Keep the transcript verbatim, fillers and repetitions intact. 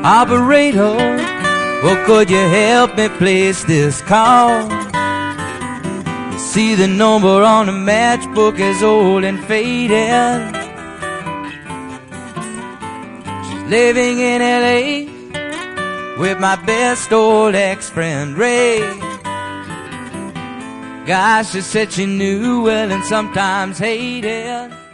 Operator, well, could you help me place this call? You see the number on the matchbook is old and faded. She's living in L A with my best old ex-friend Ray. Gosh, she said she knew well and sometimes hated.